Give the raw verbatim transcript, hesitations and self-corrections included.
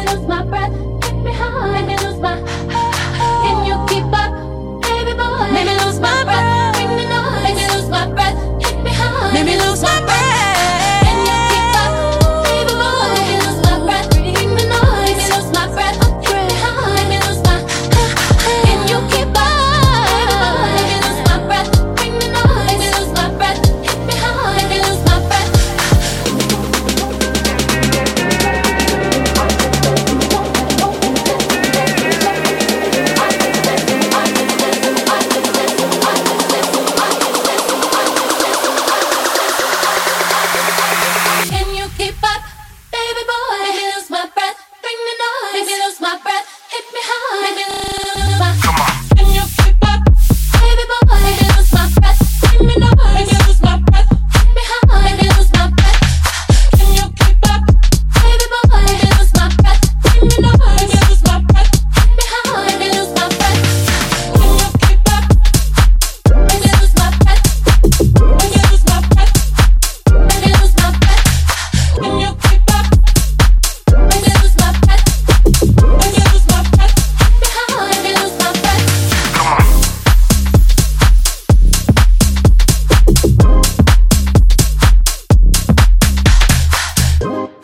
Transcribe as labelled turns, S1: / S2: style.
S1: lose my breath. Hit me hard, make me lose my. Can you keep up, baby boy? Make me lose my breath. Bring the noise, make me lose my breath. Hit me hard, make me lose my breath. Can you keep up, baby boy? Make me lose my breath. Bring the noise, make me lose my breath. Hit me hard, make me lose my. Can you keep up, baby boy? Make me lose my breath. Bring the noise, make me lose my breath. Hit me hard, make me lose my breath. Can you keep up, baby boy? Make me lose my breath. Bring the noise, make me lose my breath. Hit me hard, make me lose my.
S2: Come on.
S1: Can you keep up, baby boy? Make me lose my breath. Bring me noise, make me lose my breath. Hit me hard, make me lose my breath. Can you keep up, baby boy? Make me lose my breath. Bring me noise, make me lose my breath. Hit me hard, make me lose my breath. Can you keep up, make me lose my breath. Make me lose my breath. Make me lose my breath. Can you keep up, make me lose my breath. Make me lose my breath. Hit me hard, make me lose my breath.
S2: Come on.
S1: Thank